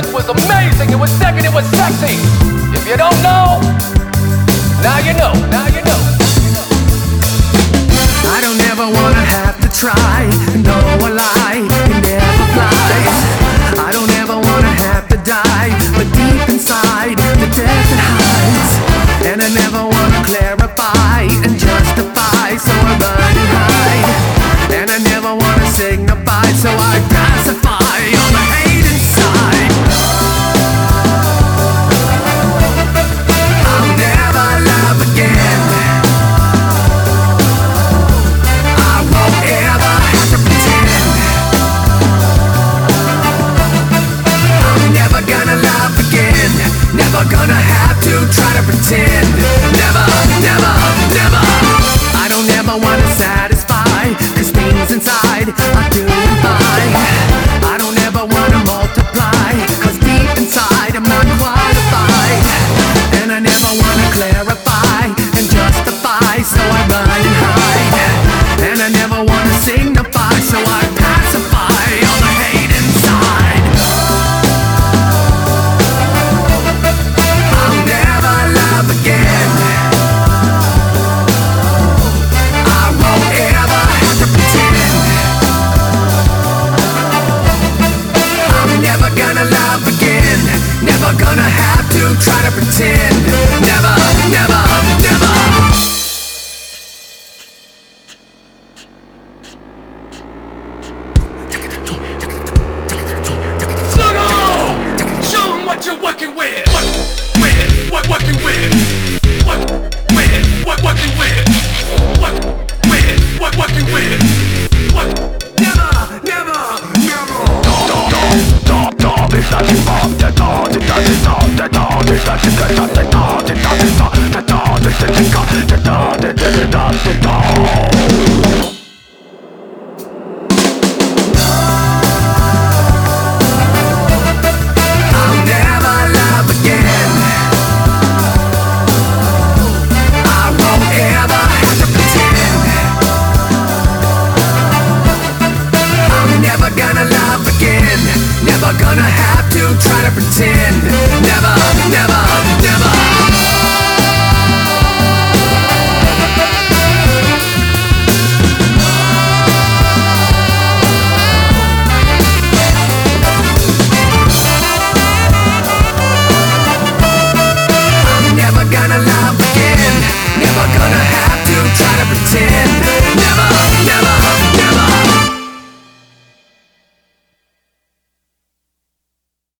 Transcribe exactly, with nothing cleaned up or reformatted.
first was amazing, it was second, it was sexy. If you don't know, now you know, now you know. I don't ever wanna have to try, no a lie, it never flies. I don't ever wanna have to die, but deep inside, the death it hides. And I never wanna clarify and justify, so I run and hide. And I never wanna signify, so I pacify all the hate inside. I'll never love again. I won't ever have to pretend. I'm never gonna love again. Never gonna have to try to pretend. Never, never, never. I don't ever wanna satisfy, cause things inside are doing fine. I don't ever wanna multiply, cause deep inside I'm not qualified. And I never wanna clarify and justify, so I run and hide. And I never wanna signify, so I pacify all the hate inside. I'll never love again. I won't ever have to pretend. I'm never gonna love again. Never gonna have to try to pretend. Never, never, never. Show 'em what you're working with. What, with, what working with? What, with, what working with? What, with, what working with? What? Never, never, never. I'll never love again. I won't ever have to pretend. I'm never gonna love again. Never gonna have to try to pretend. Never, never.